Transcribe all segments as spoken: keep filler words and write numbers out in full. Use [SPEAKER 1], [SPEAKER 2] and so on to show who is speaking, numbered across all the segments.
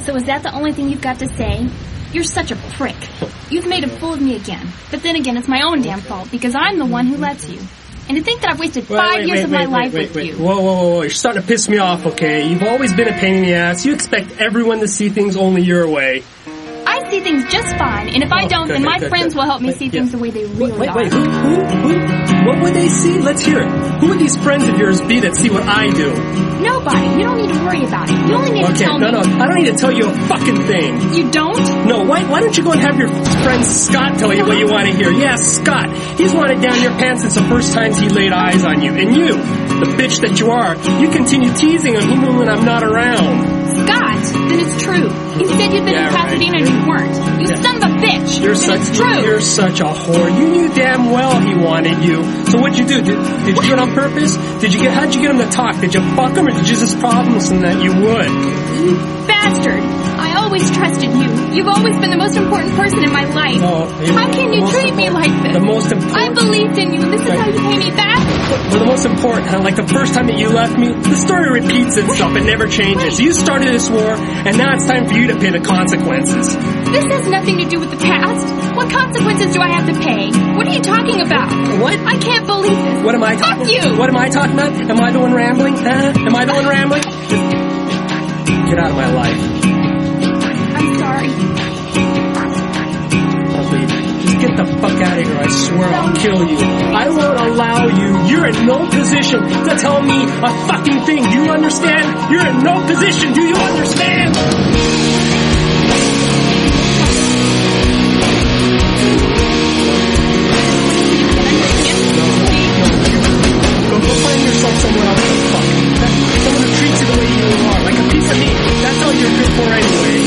[SPEAKER 1] So is that the only thing you've got to say? You're such a prick. You've made a fool of me again. But then again, it's my own damn fault, because I'm the one who lets you. And to think that I've wasted
[SPEAKER 2] Wait,
[SPEAKER 1] five
[SPEAKER 2] wait,
[SPEAKER 1] years
[SPEAKER 2] wait,
[SPEAKER 1] of
[SPEAKER 2] wait,
[SPEAKER 1] my
[SPEAKER 2] wait,
[SPEAKER 1] life
[SPEAKER 2] wait,
[SPEAKER 1] with
[SPEAKER 2] wait.
[SPEAKER 1] you.
[SPEAKER 2] Whoa, whoa, whoa, whoa, you're starting to piss me off, okay? You've always been a pain in the ass. You expect everyone to see things only your way.
[SPEAKER 1] I see things just fine, and if I
[SPEAKER 2] Oh,
[SPEAKER 1] don't,
[SPEAKER 2] good,
[SPEAKER 1] then
[SPEAKER 2] good,
[SPEAKER 1] my
[SPEAKER 2] good,
[SPEAKER 1] friends
[SPEAKER 2] good.
[SPEAKER 1] will help me
[SPEAKER 2] Wait,
[SPEAKER 1] see
[SPEAKER 2] yeah.
[SPEAKER 1] things the way they really
[SPEAKER 2] Wait,
[SPEAKER 1] are.
[SPEAKER 2] wait, who, who, who? What would they see? Let's hear it. Who would these friends of yours be that see what I do?
[SPEAKER 1] Nobody. You don't need to worry about it. You only need to
[SPEAKER 2] Okay,
[SPEAKER 1] tell
[SPEAKER 2] no,
[SPEAKER 1] me.
[SPEAKER 2] no, I don't need to tell you a fucking thing.
[SPEAKER 1] You don't?
[SPEAKER 2] No, why, why don't you go and have your friend Scott tell you what you want to hear? Yeah, Scott. He's wanted down your pants since the first times he laid eyes on you. And you, the bitch that you are, you continue teasing him even when I'm not around.
[SPEAKER 1] Scott, then it's true. You said you'd been
[SPEAKER 2] Yeah,
[SPEAKER 1] in Pasadena
[SPEAKER 2] right.
[SPEAKER 1] and you weren't. You
[SPEAKER 2] Yeah.
[SPEAKER 1] son of a bitch.
[SPEAKER 2] You're
[SPEAKER 1] then
[SPEAKER 2] such,
[SPEAKER 1] it's true.
[SPEAKER 2] you're such a whore. You knew damn well he wanted you. So what'd you do? Did, did you do it on purpose? Did you get, how'd you get him to talk? Did you fuck him or did you just promise him that you would?
[SPEAKER 1] You bastard. I always trusted you. You've always been the most important person in my life.
[SPEAKER 2] No, you-
[SPEAKER 1] How can you
[SPEAKER 2] the most
[SPEAKER 1] treat me like this?
[SPEAKER 2] The most
[SPEAKER 1] I
[SPEAKER 2] important...
[SPEAKER 1] believed in you, and this is
[SPEAKER 2] Right.
[SPEAKER 1] how you pay me back?
[SPEAKER 2] But the most important, huh? Like the first time that you left me, the story repeats itself. It never changes. You started this war, and now it's time for you to pay the consequences.
[SPEAKER 1] This has nothing to do with the past. What consequences do I have to pay? What are you talking about?
[SPEAKER 2] What?
[SPEAKER 1] I can't believe this.
[SPEAKER 2] What am I
[SPEAKER 1] Fuck
[SPEAKER 2] talking
[SPEAKER 1] you!
[SPEAKER 2] What am I talking about? Am I the one rambling? Huh? Am I the one rambling? Get out of my life.
[SPEAKER 1] I'm sorry.
[SPEAKER 2] I'll leave. Just get the fuck out of here. I swear I'll kill you. I won't allow you. You're in no position to tell me a fucking thing. Do you understand? You're in no position. Do you understand? Go, go find yourself somewhere else to fuck. Someone who treats you the way you are, like a piece of meat. That's all you're good for anyway.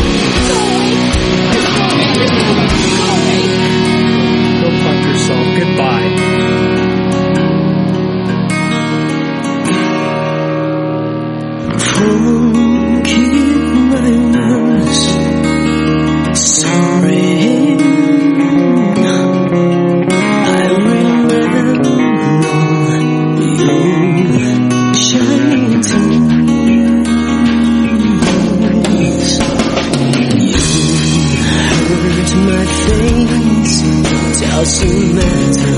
[SPEAKER 2] Go fuck yourself. Goodbye.
[SPEAKER 3] Forgive my words. Sorry. I remember you shining tears. You hurt my face. It doesn't matter.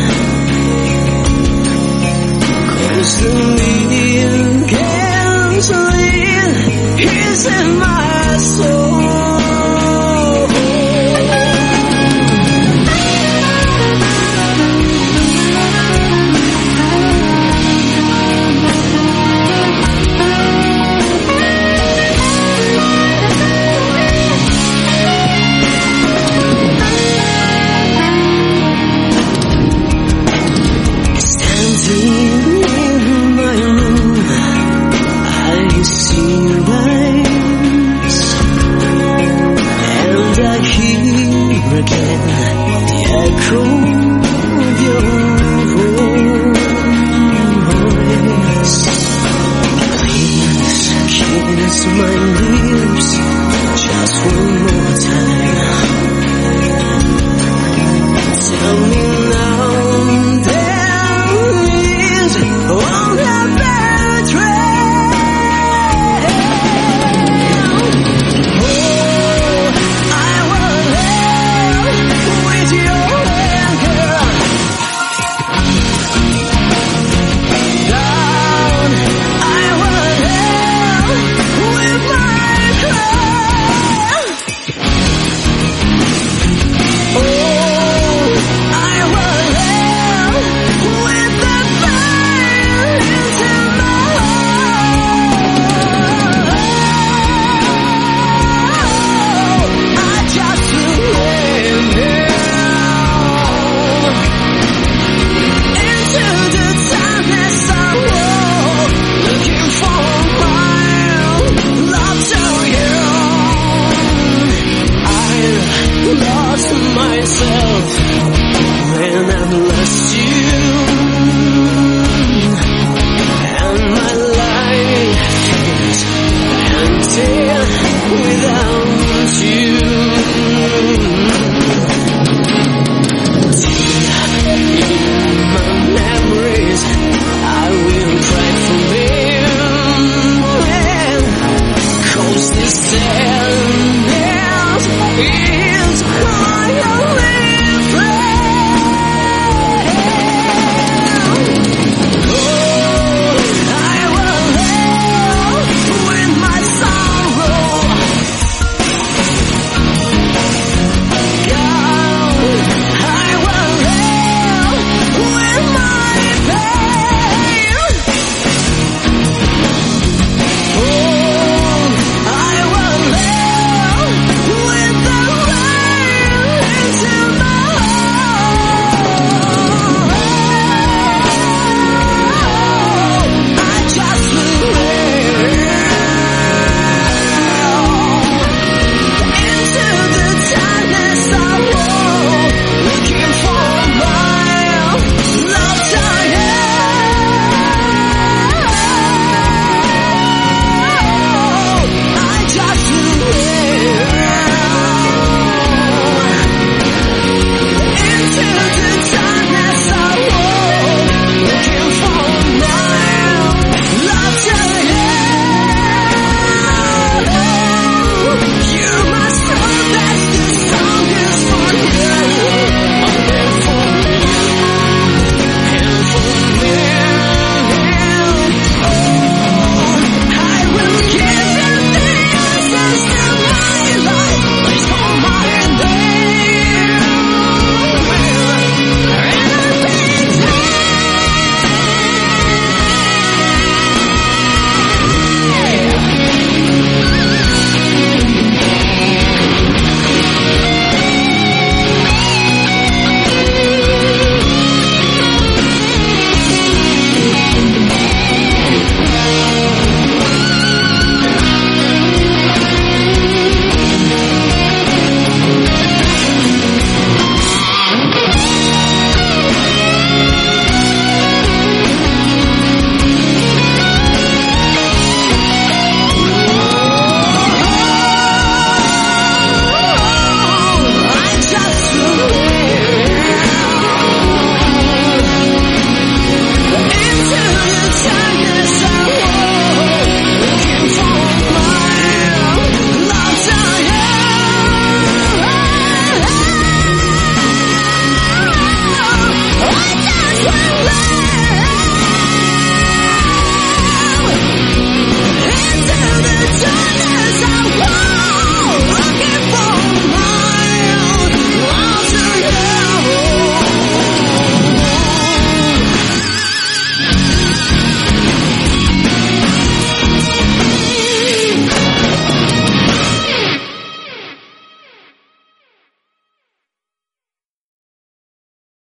[SPEAKER 3] 'Cause the meaning can't live is in my soul. Standing in my room, I see your eyes, and I hear again the echo of your voice. Please kiss my lips.